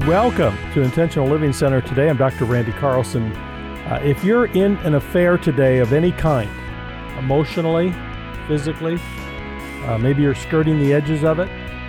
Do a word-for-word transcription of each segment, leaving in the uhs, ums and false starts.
Welcome to Intentional Living Center today. I'm Doctor Randy Carlson. Uh, if you're in an affair today of any kind, emotionally, physically, uh, maybe you're skirting the edges of it,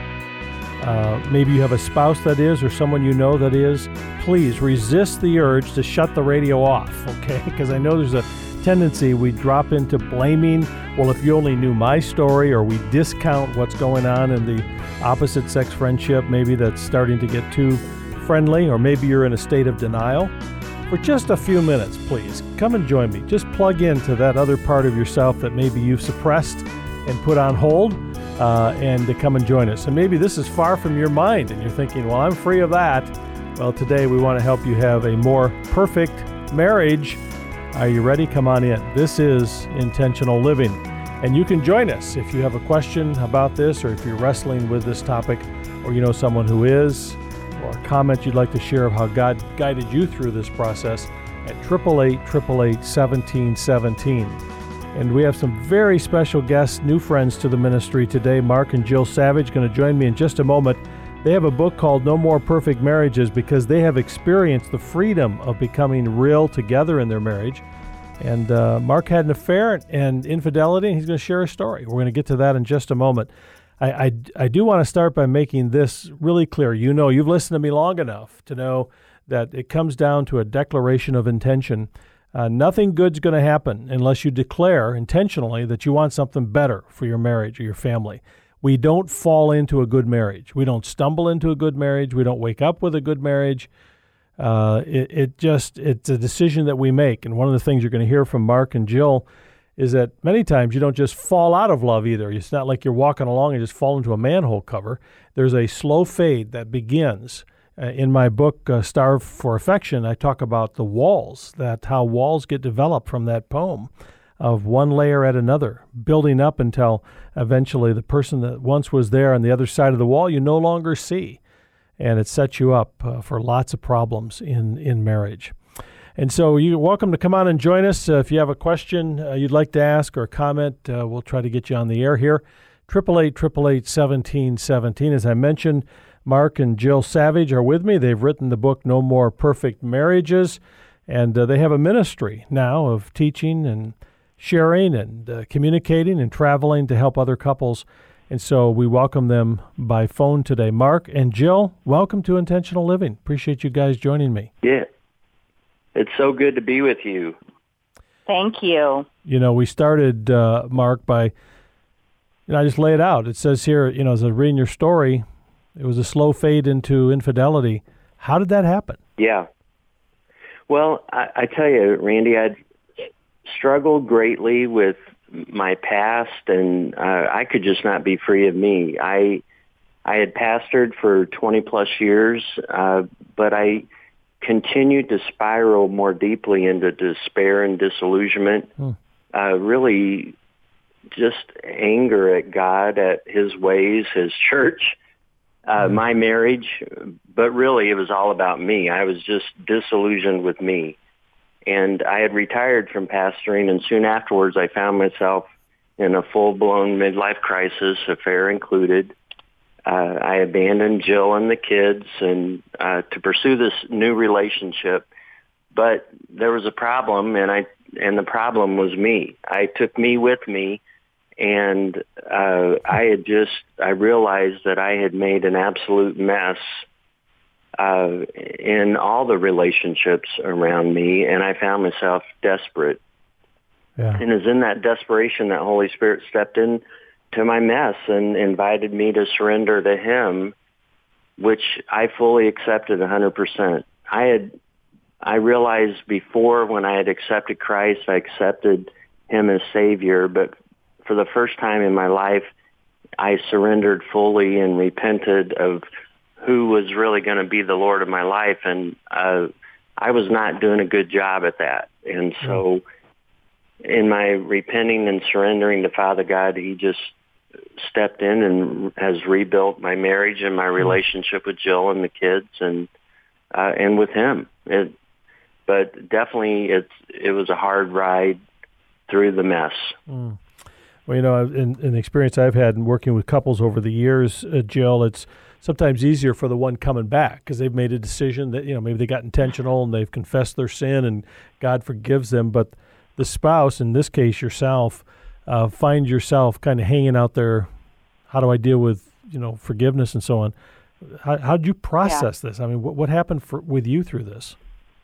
uh, maybe you have a spouse that is, or someone you know that is, please resist the urge to shut the radio off, okay? Because I know there's a tendency we drop into blaming, well, if you only knew my story, or we discount what's going on in the opposite sex friendship, maybe that's starting to get too friendly, or maybe you're in a state of denial. For just a few minutes, please, come and join me. Just plug into that other part of yourself that maybe you've suppressed and put on hold, uh, and to come and join us. And maybe this is far from your mind, and you're thinking, well, I'm free of that. Well, today we want to help you have a more perfect marriage. Are you ready? Come on in. This is Intentional Living. And you can join us if you have a question about this, or if you're wrestling with this topic, or you know someone who is, or a comment you'd like to share of how God guided you through this process at eight eight eight, eight eight eight, one seven one seven. And we have some very special guests, new friends to the ministry today. Mark and Jill Savage going to join me in just a moment. They have a book called No More Perfect Marriages because they have experienced the freedom of becoming real together in their marriage. And uh, Mark had an affair and infidelity, and he's going to share a story. We're going to get to that in just a moment. I, I, I do want to start by making this really clear. You know, you've listened to me long enough to know that it comes down to a declaration of intention. Uh, nothing good's going to happen unless you declare intentionally that you want something better for your marriage or your family. We don't fall into a good marriage. We don't stumble into a good marriage. We don't wake up with a good marriage. Uh, it, it just, it's a decision that we make. And one of the things you're going to hear from Mark and Jill is that many times you don't just fall out of love either. It's not like you're walking along and just fall into a manhole cover. There's a slow fade that begins. Uh, in my book, uh, Starve for Affection, I talk about the walls, that how walls get developed from that poem of one layer at another, building up until eventually the person that once was there on the other side of the wall you no longer see. And it sets you up uh, for lots of problems in, in marriage. And so you're welcome to come on and join us. Uh, if you have a question uh, you'd like to ask or a comment, uh, we'll try to get you on the air here. eight eight eight, eight eight eight, one seven one seven. As I mentioned, Mark and Jill Savage are with me. They've written the book No More Perfect Marriages, and uh, they have a ministry now of teaching and sharing and uh, communicating and traveling to help other couples. And so we welcome them by phone today. Mark and Jill, welcome to Intentional Living. Appreciate you guys joining me. Yeah. It's so good to be with you. Thank you. You know, we started, uh, Mark, by, you know, I just lay it out. It says here, you know, as I was reading your story, it was a slow fade into infidelity. How did that happen? Yeah. Well, I, I tell you, Randy, I'd struggled greatly with my past, and uh, I could just not be free of me. I I had pastored for twenty plus years, uh, but I continued to spiral more deeply into despair and disillusionment, hmm. uh, really just anger at God, at his ways, his church, uh, hmm. my marriage, but really it was all about me. I was just disillusioned with me. And I had retired from pastoring, and soon afterwards I found myself in a full-blown midlife crisis, affair included. Uh, I abandoned Jill and the kids and uh, to pursue this new relationship. But there was a problem, and I and the problem was me. I took me with me, and uh, I had just, I realized that I had made an absolute mess Uh, in all the relationships around me, and I found myself desperate. Yeah. And it was in that desperation that Holy Spirit stepped in to my mess and invited me to surrender to him, which I fully accepted one hundred percent. I had, I realized before when I had accepted Christ, I accepted him as Savior, but for the first time in my life, I surrendered fully and repented of who was really going to be the Lord of my life, and uh, I was not doing a good job at that. And so in my repenting and surrendering to Father God, he just stepped in and has rebuilt my marriage and my relationship with Jill and the kids, and uh, and with him. It, but definitely it's, it was a hard ride through the mess. Mm. Well, you know, in, in the experience I've had in working with couples over the years, uh, Jill, it's sometimes easier for the one coming back because they've made a decision that, you know, maybe they got intentional and they've confessed their sin and God forgives them. But the spouse, in this case yourself, uh, find yourself kind of hanging out there. How do I deal with, you know, forgiveness and so on? How how did you process yeah. this? I mean, what what happened for, with you through this?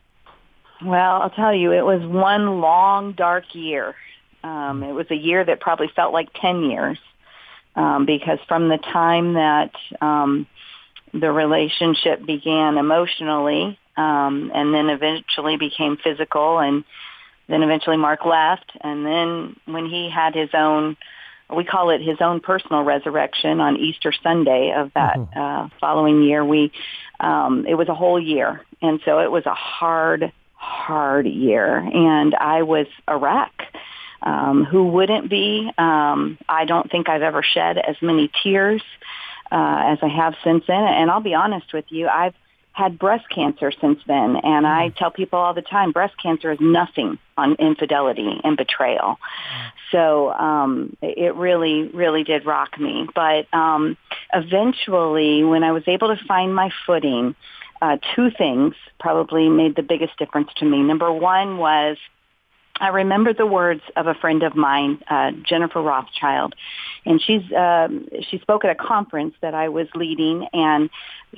Well, I'll tell you, it was one long, dark year. Um, it was a year that probably felt like ten years um, because from the time that um, the relationship began emotionally um, and then eventually became physical, and then eventually Mark left, and then when he had his own, we call it his own personal resurrection on Easter Sunday of that mm-hmm. uh, following year, we um, it was a whole year. And so it was a hard, hard year. And I was a wreck. Um, who wouldn't be? Um, I don't think I've ever shed as many tears uh, as I have since then. And I'll be honest with you, I've had breast cancer since then. And I tell people all the time, breast cancer is nothing on infidelity and betrayal. So um, it really, really did rock me. But um, eventually, when I was able to find my footing, uh, two things probably made the biggest difference to me. Number one was I remember the words of a friend of mine, uh, Jennifer Rothschild, and she's um, she spoke at a conference that I was leading, and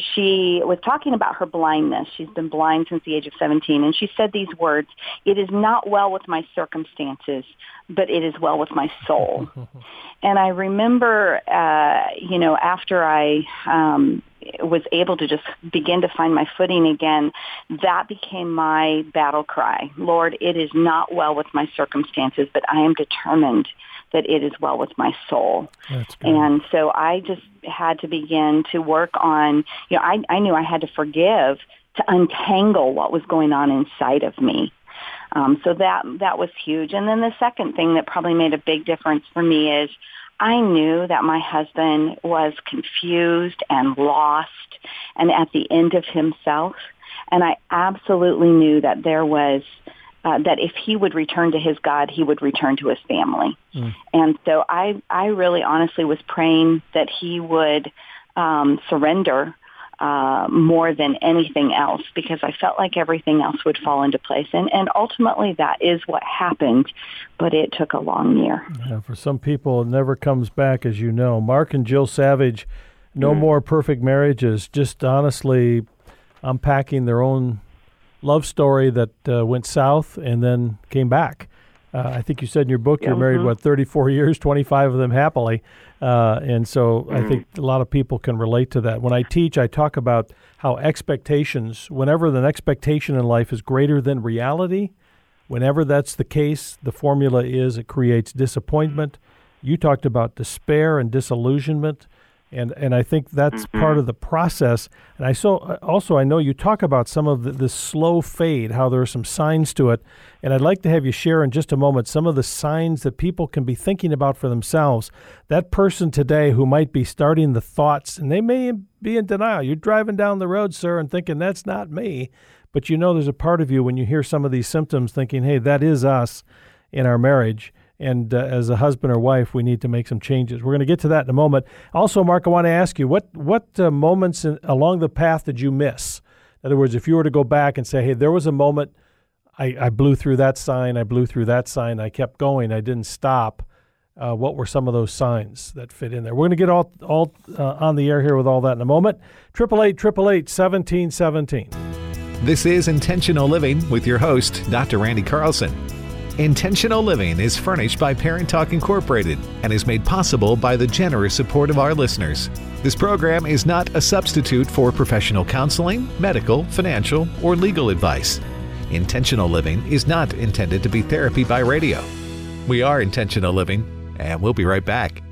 she was talking about her blindness. She's been blind since the age of seventeen, and she said these words, "It is not well with my circumstances, but it is well with my soul." And I remember, uh, you know, after I um, was able to just begin to find my footing again, that became my battle cry. Lord, it is not well with my circumstances, but I am determined that it is well with my soul. That's good. And so I just had to begin to work on, you know, I, I knew I had to forgive to untangle what was going on inside of me. Um, so that that was huge. And then the second thing that probably made a big difference for me is I knew that my husband was confused and lost and at the end of himself. And I absolutely knew that there was, uh, that if he would return to his God, he would return to his family. Mm. And so I, I really honestly was praying that he would um, surrender Uh, more than anything else, because I felt like everything else would fall into place. And, and ultimately that is what happened, but it took a long year. Yeah, for some people, it never comes back, as you know. Mark and Jill Savage, No mm. More Perfect Marriages, just honestly unpacking their own love story that uh, went south and then came back. Uh, I think you said in your book you're married, mm-hmm. what, thirty-four years, twenty-five of them happily. Uh, and so mm-hmm. I think a lot of people can relate to that. When I teach, I talk about how expectations, whenever an expectation in life is greater than reality, whenever that's the case, the formula is it creates disappointment. You talked about despair and disillusionment. And and I think that's mm-hmm. part of the process. And I so also I know you talk about some of the, the slow fade, how there are some signs to it. And I'd like to have you share in just a moment some of the signs that people can be thinking about for themselves. That person today who might be starting the thoughts, and they may be in denial. You're driving down the road, sir, and thinking, that's not me. But you know there's a part of you when you hear some of these symptoms thinking, hey, that is us in our marriage. And uh, as a husband or wife, we need to make some changes. We're going to get to that in a moment. Also, Mark, I want to ask you, what what uh, moments in, along the path did you miss? In other words, if you were to go back and say, hey, there was a moment, I, I blew through that sign, I blew through that sign, I kept going, I didn't stop. Uh, what were some of those signs that fit in there? We're going to get all all uh, on the air here with all that in a moment. eight eight eight, eight eight eight, one seven one seven. This is Intentional Living with your host, Doctor Randy Carlson. Intentional Living is furnished by Parent Talk Incorporated and is made possible by the generous support of our listeners. This program is not a substitute for professional counseling, medical, financial, or legal advice. Intentional Living is not intended to be therapy by radio. We are Intentional Living, and we'll be right back.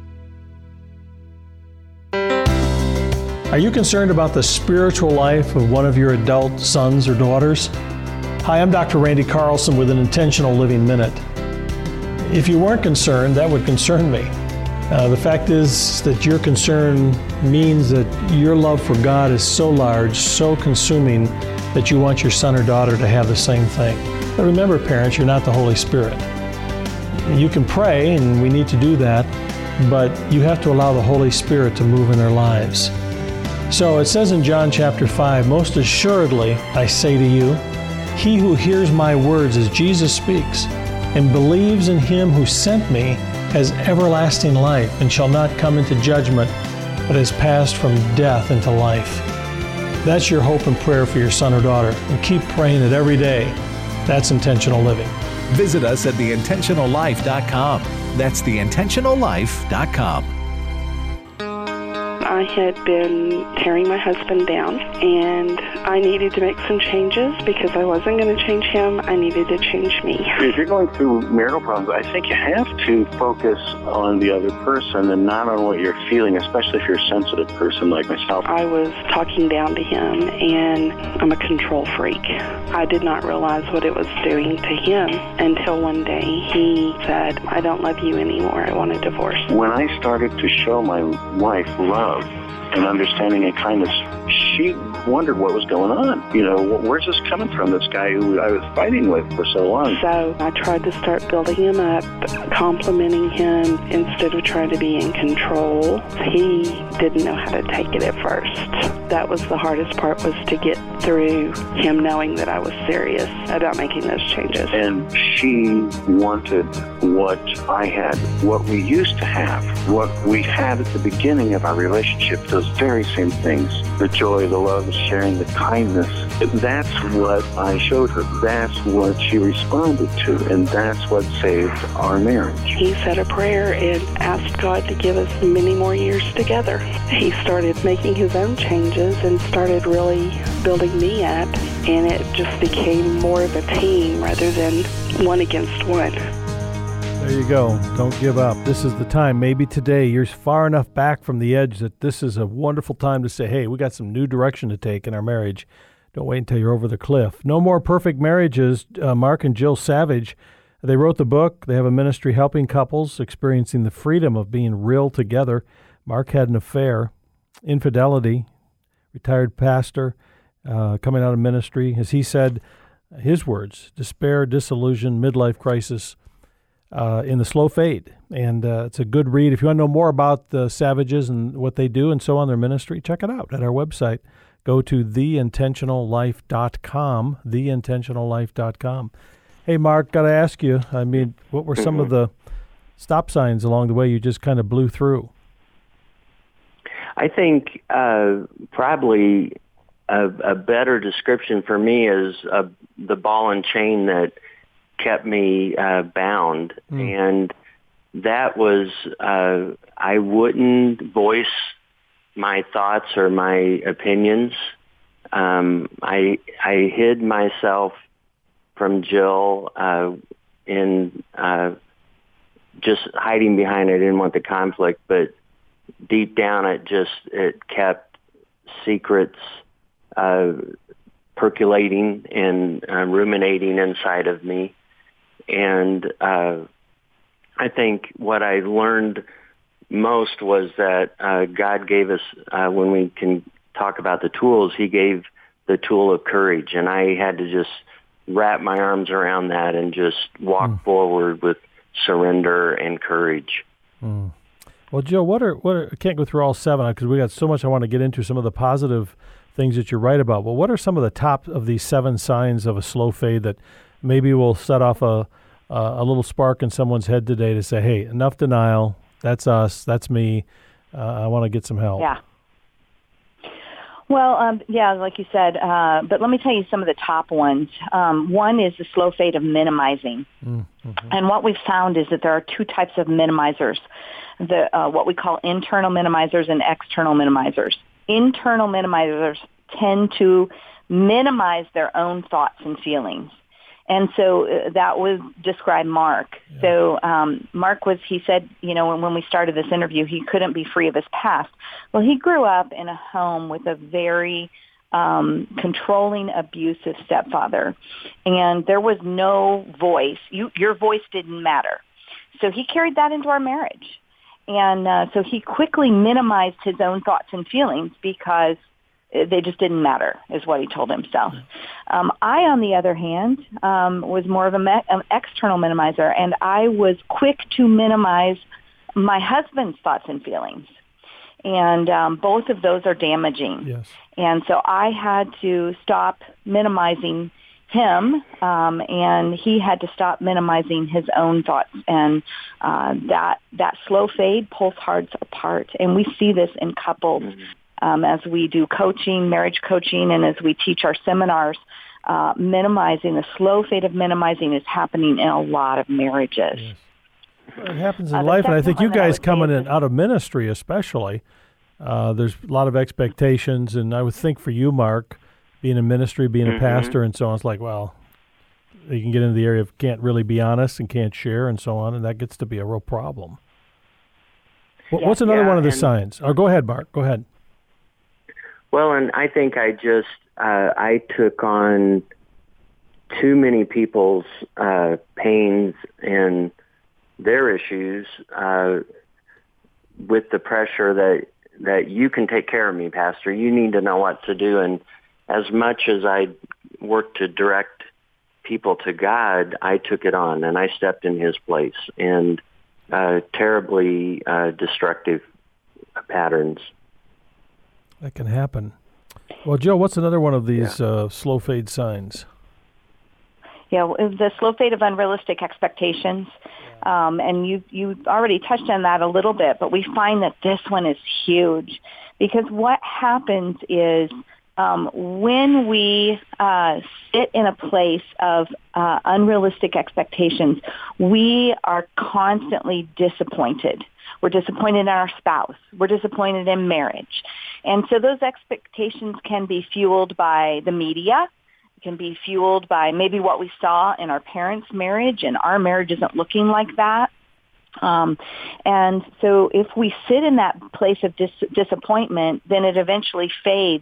Are you concerned about the spiritual life of one of your adult sons or daughters? Hi, I'm Doctor Randy Carlson with an Intentional Living Minute. If you weren't concerned, that would concern me. Uh, the fact is that your concern means that your love for God is so large, so consuming, that you want your son or daughter to have the same thing. But remember, parents, you're not the Holy Spirit. You can pray, and we need to do that, but you have to allow the Holy Spirit to move in their lives. So it says in John chapter five, most assuredly I say to you, he who hears my words as Jesus speaks and believes in him who sent me has everlasting life and shall not come into judgment, but has passed from death into life. That's your hope and prayer for your son or daughter, and keep praying it every day. That's intentional living. Visit us at the intentional life dot com. That's the intentional life dot com. I had been tearing my husband down, and I needed to make some changes because I wasn't going to change him. I needed to change me. If you're going through marital problems, I think you have to focus on the other person and not on what you're feeling, especially if you're a sensitive person like myself. I was talking down to him, and I'm a control freak. I did not realize what it was doing to him until one day he said, I don't love you anymore. I want a divorce. When I started to show my wife love and understanding and kindness, she wondered what was going on. You know, where's this coming from, this guy who I was fighting with for so long? So I tried to start building him up, complimenting him instead of trying to be in control. He didn't know how to take it at first. That was the hardest part, was to get through him knowing that I was serious about making those changes. And she wanted what I had, what we used to have, what we had at the beginning of our relationship, those very same things. The joy, the love, the sharing, the kindness. That's what I showed her. That's what she responded to. And that's what saved our marriage. He said a prayer and asked God to give us many more years together. He started making his own changes and started really building me up. And it just became more of a team rather than one against one. There you go. Don't give up. This is the time. Maybe today you're far enough back from the edge that this is a wonderful time to say, hey, we got some new direction to take in our marriage. Don't wait until you're over the cliff. No More Perfect Marriages. Uh, Mark and Jill Savage, they wrote the book. They have a ministry helping couples experiencing the freedom of being real together. Mark had an affair, infidelity, retired pastor, uh, coming out of ministry. As he said, his words, despair, disillusion, midlife crisis, Uh, in the slow fade. And uh, it's a good read. If you want to know more about the Savages and what they do and so on, their ministry, check it out at our website. Go to the intentional life dot com, the intentional life dot com. Hey, Mark, got to ask you, I mean, what were some of the stop signs along the way you just kind of blew through? I think uh, probably a, a better description for me is uh, the ball and chain that kept me uh, bound. Mm. And that was, uh, I wouldn't voice my thoughts or my opinions. Um, I I hid myself from Jill uh, in uh, just hiding behind. I didn't want the conflict, but deep down it just, it kept secrets uh, percolating and uh, ruminating inside of me. And uh, I think what I learned most was that uh, God gave us, uh, when we can talk about the tools, he gave the tool of courage. And I had to just wrap my arms around that and just walk mm. forward with surrender and courage. Mm. Well, Jill, what are, what are, I can't go through all seven because we got so much I want to get into, some of the positive things that you're right about. But what are some of the top of these seven signs of a slow fade that maybe will set off a uh, a little spark in someone's head today to say, hey, enough denial. That's us. That's me. Uh, I want to get some help. Yeah. Well, um, yeah, like you said, uh, but let me tell you some of the top ones. Um, one is the slow fade of minimizing. Mm-hmm. And what we've found is that there are two types of minimizers, the uh, what we call internal minimizers and external minimizers. Internal minimizers tend to minimize their own thoughts and feelings. And so uh, that would describe Mark. Yeah. So um, Mark was, he said, you know, when, when we started this interview, he couldn't be free of his past. Well, he grew up in a home with a very um, controlling, abusive stepfather. And there was no voice. You, your voice didn't matter. So he carried that into our marriage. And uh, so he quickly minimized his own thoughts and feelings because they just didn't matter, is what he told himself. Um, I, on the other hand, um, was more of a me- an external minimizer, and I was quick to minimize my husband's thoughts and feelings. And um, both of those are damaging. Yes. And so I had to stop minimizing him, um, and he had to stop minimizing his own thoughts. And uh, that that slow fade pulls hearts apart. And we see this in couples um, as we do coaching, marriage coaching, and as we teach our seminars. Uh, minimizing, the slow fade of minimizing is happening in a lot of marriages. Yes. Well, it happens in Uh, the life, and I second think you one that I guys would say coming is in out of ministry especially, uh, there's a lot of expectations, and I would think for you, Mark, being in ministry, being Mm-hmm. a pastor and so on, it's like, well, you can get into the area of can't really be honest and can't share and so on, and that gets to be a real problem. What, Yeah. what's another Yeah, one of the and- signs? Oh, go ahead, Mark. Go ahead. Well, and I think I just, uh, I took on too many people's uh, pains and their issues uh, with the pressure that, that you can take care of me, Pastor. You need to know what to do. And as much as I worked to direct people to God, I took it on and I stepped in his place. And uh, terribly uh, destructive patterns. That can happen. Well, Joe, what's another one of these yeah. uh, slow fade signs? Yeah, the slow fade of unrealistic expectations. Um, and you you already touched on that a little bit, but we find that this one is huge because what happens is um, when we uh, sit in a place of uh, unrealistic expectations, we are constantly disappointed. We're disappointed in our spouse. We're disappointed in marriage. And so those expectations can be fueled by the media. It can be fueled by maybe what we saw in our parents' marriage, and our marriage isn't looking like that. Um, and so if we sit in that place of dis- disappointment, then it eventually fades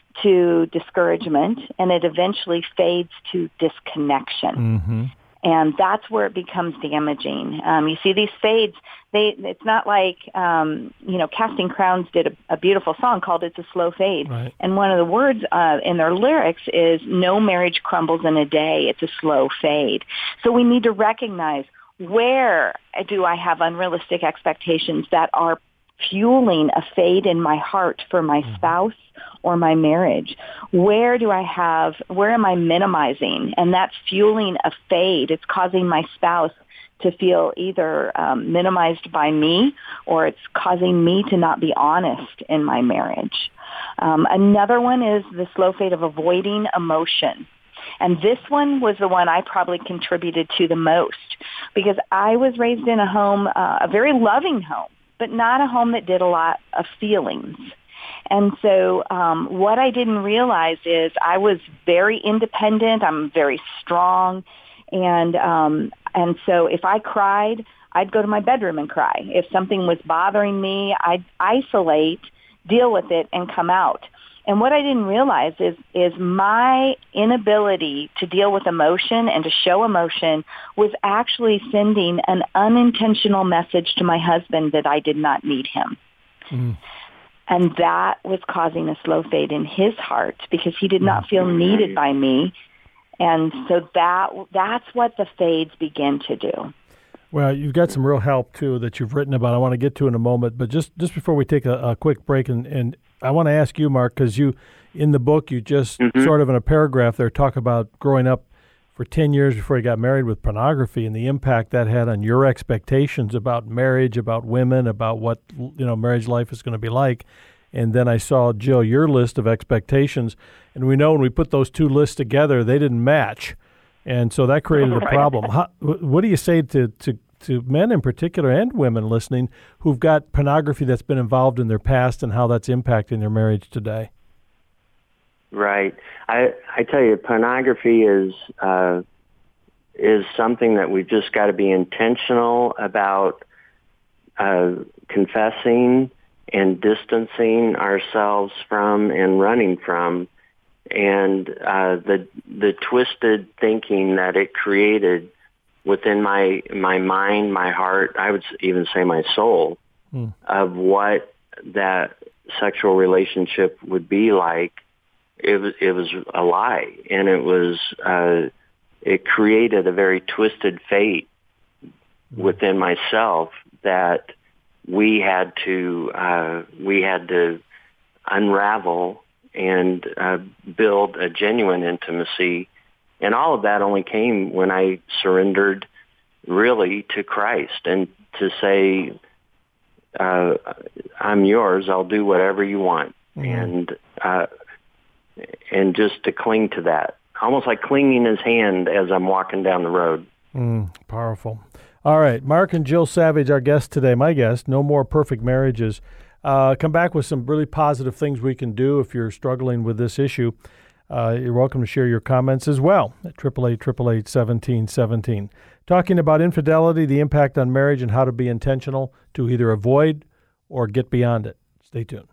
to discouragement, and it eventually fades to disconnection. Mm-hmm. And that's where it becomes damaging. Um, you see these fades, they, it's not like, um, you know, Casting Crowns did a, a beautiful song called It's a Slow Fade. Right. And one of the words uh, in their lyrics is, no marriage crumbles in a day, it's a slow fade. So we need to recognize, where do I have unrealistic expectations that are fueling a fade in my heart for my mm-hmm. spouse or my marriage? Where do I have, where am I minimizing? And that's fueling a fade. It's causing my spouse to feel either um, minimized by me, or it's causing me to not be honest in my marriage. Um, another one is the slow fade of avoiding emotion. And this one was the one I probably contributed to the most, because I was raised in a home, uh, a very loving home, but not a home that did a lot of feelings. And so um, what I didn't realize is I was very independent. I'm very strong. And um, and so if I cried, I'd go to my bedroom and cry. If something was bothering me, I'd isolate, deal with it, and come out. And what I didn't realize is is my inability to deal with emotion and to show emotion was actually sending an unintentional message to my husband that I did not need him. Mm. And that was causing a slow fade in his heart because he did not feel needed by me. And so that that's what the fades begin to do. Well, you've got some real help, too, that you've written about. I want to get to in a moment. But just, just before we take a, a quick break, and, and I want to ask you, Mark, because you, in the book, you just mm-hmm. sort of in a paragraph there talk about growing up for ten years before you got married with pornography and the impact that had on your expectations about marriage, about women, about what, you know, marriage life is going to be like. And then I saw, Jill, your list of expectations. And we know when we put those two lists together, they didn't match. And so that created a problem. How, what do you say to, to, to men in particular and women listening who've got pornography that's been involved in their past and how that's impacting their marriage today? Right. I I tell you, pornography is uh, is something that we've just got to be intentional about uh, confessing and distancing ourselves from and running from. And uh, the the twisted thinking that it created within my my mind, my heart, I would even say my soul, mm. of what that sexual relationship would be like, it was it was a lie, and it was uh, it created a very twisted fate mm. within myself that we had to uh, we had to unravel and uh, build a genuine intimacy. And all of that only came when I surrendered really to Christ and to say, uh, I'm yours, I'll do whatever you want. Mm. And uh, and just to cling to that, almost like clinging his hand as I'm walking down the road. Mm, powerful. All right, Mark and Jill Savage, our guest today, my guest, No More Perfect Marriages. Uh, come back with some really positive things we can do if you're struggling with this issue. Uh, you're welcome to share your comments as well at eight eight eight, eight eight eight, one seven one seven. Talking about infidelity, the impact on marriage, and how to be intentional to either avoid or get beyond it. Stay tuned.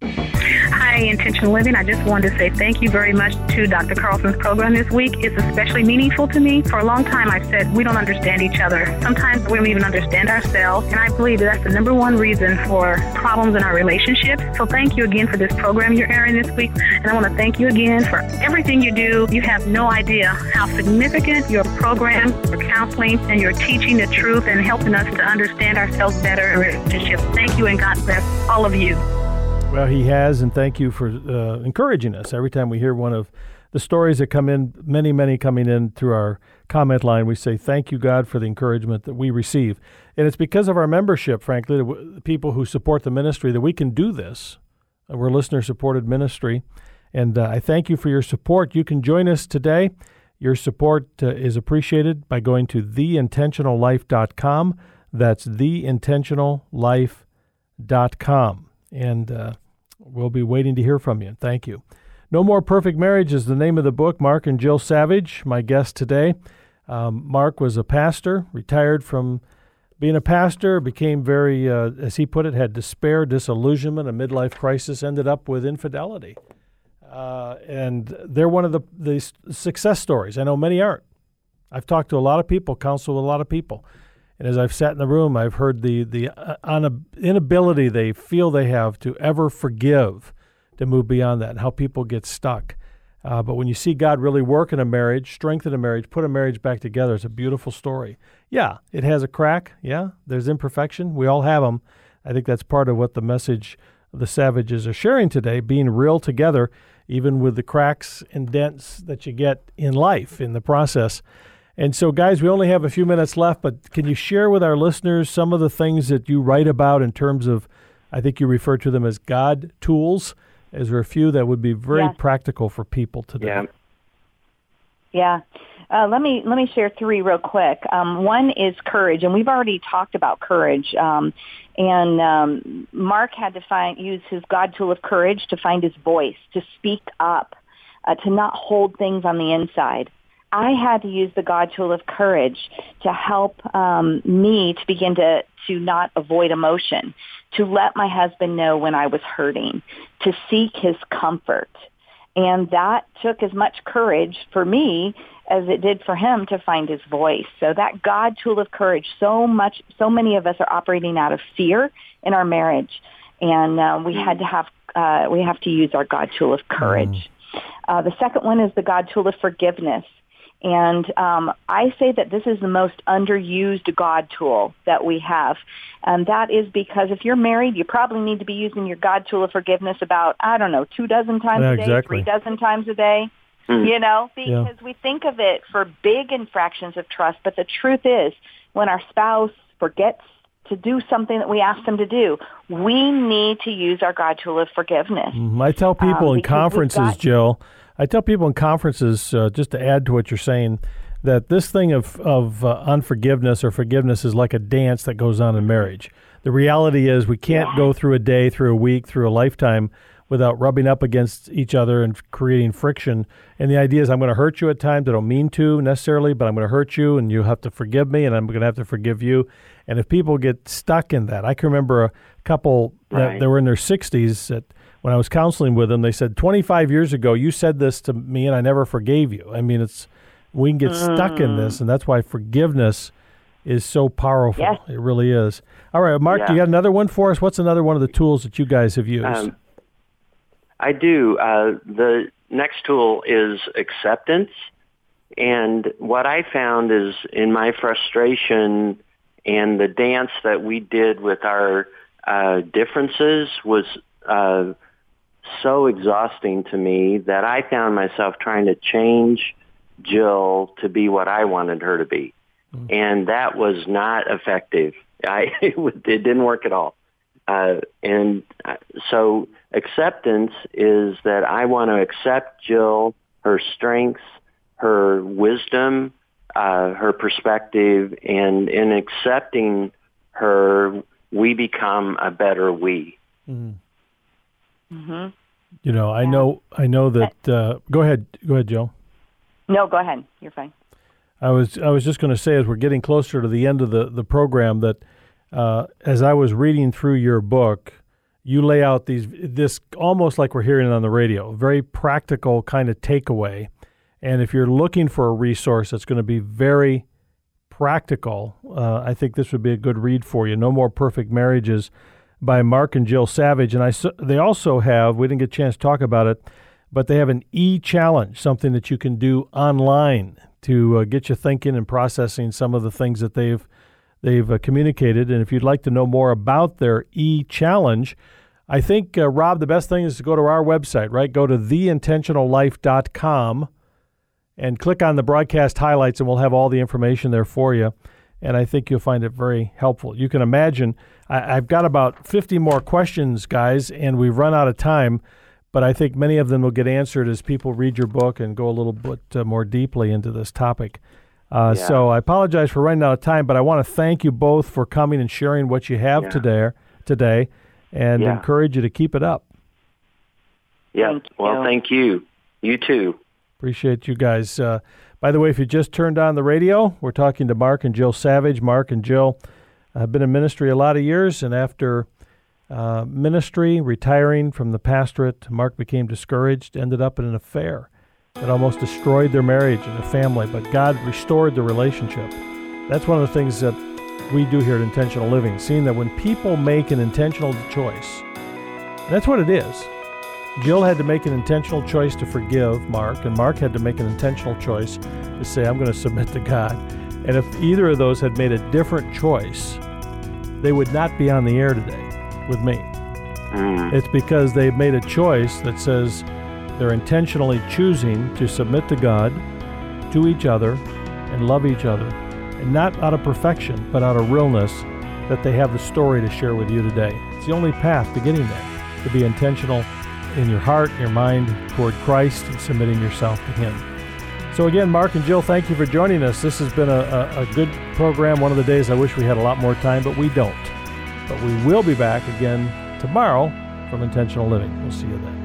Hi, Intentional Living. I just wanted to say thank you very much to Doctor Carlson's program this week. It's especially meaningful to me. For a long time, I've said we don't understand each other. Sometimes we don't even understand ourselves, and I believe that that's the number one reason for problems in our relationships. So thank you again for this program you're airing this week, and I want to thank you again for everything you do. You have no idea how significant your program, your counseling, and your teaching the truth and helping us to understand ourselves better in relationships. Thank you, and God bless all of you. Well, he has, and thank you for uh, encouraging us. Every time we hear one of the stories that come in, many, many coming in through our comment line, we say, thank you, God, for the encouragement that we receive. And it's because of our membership, frankly, the people who support the ministry, that we can do this. We're a listener-supported ministry, and uh, I thank you for your support. You can join us today. Your support uh, is appreciated by going to the intentional life dot com. That's the intentional life dot com. And uh, we'll be waiting to hear from you. Thank you. No More Perfect Marriage is the name of the book. Mark and Jill Savage, my guest today. Um, Mark was a pastor, retired from being a pastor, became very, uh, as he put it, had despair, disillusionment, a midlife crisis, ended up with infidelity. Uh, and they're one of the, the success stories. I know many aren't. I've talked to a lot of people, counseled with a lot of people. And as I've sat in the room, I've heard the the uh, inability they feel they have to ever forgive, to move beyond that, and how people get stuck. Uh, but when you see God really work in a marriage, strengthen a marriage, put a marriage back together, it's a beautiful story. Yeah, it has a crack. Yeah, there's imperfection. We all have them. I think that's part of what the message the Savages are sharing today, being real together, even with the cracks and dents that you get in life in the process. And so, guys, we only have a few minutes left, but can you share with our listeners some of the things that you write about in terms of, I think you refer to them as God tools? Is there a few that would be very yeah. practical for people today? Yeah. Yeah. Uh, let me let me share three real quick. Um, one is courage, and we've already talked about courage. Um, and um, Mark had to find use his God tool of courage to find his voice, to speak up, uh, to not hold things on the inside. I had to use the God tool of courage to help um, me to begin to, to not avoid emotion, to let my husband know when I was hurting, to seek his comfort. And that took as much courage for me as it did for him to find his voice. So that God tool of courage, so much, so many of us are operating out of fear in our marriage. And uh, we had to have, uh, we have to use our God tool of courage. Mm. Uh, the second one is the God tool of forgiveness. And um, I say that this is the most underused God tool that we have. And that is because if you're married, you probably need to be using your God tool of forgiveness about, I don't know, two dozen times yeah, a day, exactly. three dozen times a day, mm. you know, because yeah. we think of it for big infractions of trust. But the truth is, when our spouse forgets to do something that we ask them to do, we need to use our God tool of forgiveness. Mm, I tell people um, in conferences, got, Jill, I tell people in conferences, uh, just to add to what you're saying, that this thing of, of uh, unforgiveness or forgiveness is like a dance that goes on in marriage. The reality is we can't yeah. go through a day, through a week, through a lifetime without rubbing up against each other and creating friction. And the idea is I'm going to hurt you at times. I don't mean to necessarily, but I'm going to hurt you and you have to forgive me and I'm going to have to forgive you. And if people get stuck in that, I can remember a couple right. that, that were in their sixties that when I was counseling with them, they said, twenty-five years ago, you said this to me and I never forgave you. I mean, it's we can get mm. stuck in this, and that's why forgiveness is so powerful. Yes. It really is. All right, Mark, yeah. you got another one for us? What's another one of the tools that you guys have used? Um, I do. Uh, the next tool is acceptance. And what I found is in my frustration and the dance that we did with our uh, differences was uh, so exhausting to me that I found myself trying to change Jill to be what I wanted her to be. Mm. And that was not effective. I, it, it didn't work at all. Uh, and so acceptance is that I want to accept Jill, her strengths, her wisdom, uh, her perspective, and in accepting her, we become a better we. Mm. Mm-hmm. You know, I know, I know that. Uh, go ahead, go ahead, Jill. No, go ahead. You're fine. I was, I was just going to say, as we're getting closer to the end of the the program, that. Uh, as I was reading through your book, you lay out these this almost like we're hearing it on the radio, very practical kind of takeaway. And if you're looking for a resource that's going to be very practical, uh, I think this would be a good read for you. No More Perfect Marriages by Mark and Jill Savage. And I they also have, we didn't get a chance to talk about it, but they have an e-challenge, something that you can do online to uh, get you thinking and processing some of the things that they've They've uh, communicated, and if you'd like to know more about their e-challenge, I think, uh, Rob, the best thing is to go to our website, right? Go to the intentional life dot com and click on the broadcast highlights, and we'll have all the information there for you, and I think you'll find it very helpful. You can imagine, I, I've got about fifty more questions, guys, and we've run out of time, but I think many of them will get answered as people read your book and go a little bit uh, more deeply into this topic. Uh, yeah. So I apologize for running out of time, but I want to thank you both for coming and sharing what you have yeah. today, today, and yeah. encourage you to keep it up. Yeah. Thank well, you. thank you. You too. Appreciate you guys. Uh, by the way, if you just turned on the radio, we're talking to Mark and Jill Savage. Mark and Jill have been in ministry a lot of years, and after uh, ministry, retiring from the pastorate, Mark became discouraged, ended up in an affair that almost destroyed their marriage and their family, but God restored the relationship. That's one of the things that we do here at Intentional Living, seeing that when people make an intentional choice, that's what it is. Jill had to make an intentional choice to forgive Mark, and Mark had to make an intentional choice to say, I'm going to submit to God. And if either of those had made a different choice, they would not be on the air today with me. Mm. It's because they've made a choice that says, they're intentionally choosing to submit to God, to each other, and love each other. And not out of perfection, but out of realness, that they have the story to share with you today. It's the only path to getting there, to be intentional in your heart, your mind, toward Christ, and submitting yourself to Him. So again, Mark and Jill, thank you for joining us. This has been a, a, a good program. One of the days I wish we had a lot more time, but we don't. But we will be back again tomorrow from Intentional Living. We'll see you then.